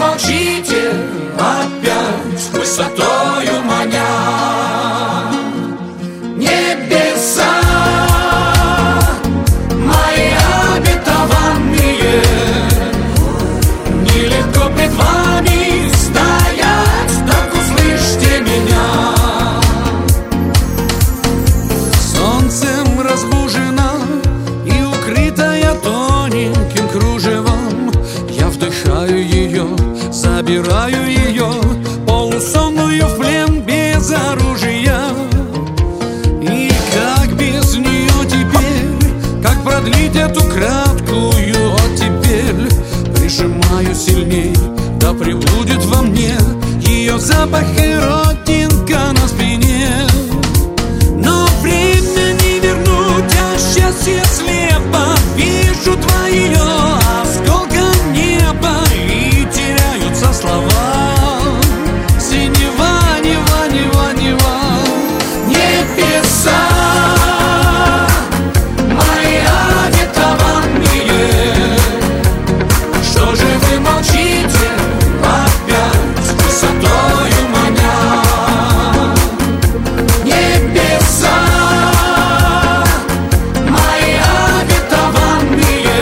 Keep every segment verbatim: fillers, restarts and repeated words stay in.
молчите, опять высотою маня. Небеса мои обетованные, нелегко пред вами стоять, так услышьте меня. Солнцем разбужена и укрытая тоненьким кружевом, я вдыхаю ее, забираю ее, полусонную в плен без оружия. И как без нее теперь, как продлить эту краткую оттепель? Прижимаю сильней, да пребудет во мне ее запах и родинка на спине. Но время не вернуть, а счастье слепо. Вижу твои осколком неба, и теряются слова. Синева, нева, нева, нева. Небеса мои обетованные, что же вы молчите, опять высотою маня? Небеса мои обетованные,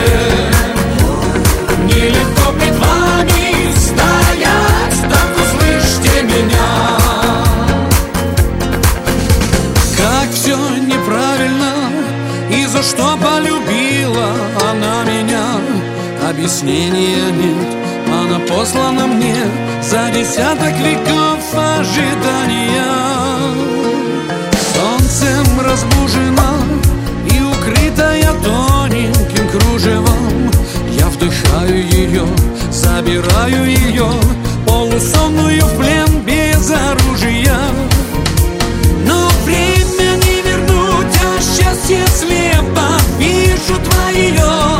нелегко пред вами стоять, так услышьте меня. Как все неправильно, и за что полюбила она меня? Объяснения нет, она послана мне за десяток веков ожидания. Солнцем разбужена и укрытая тоненьким кружевом, я вдыхаю ее, забираю ее, полусонную в плен без оружия. Но время не вернуть, а счастье слепо. Вижу твои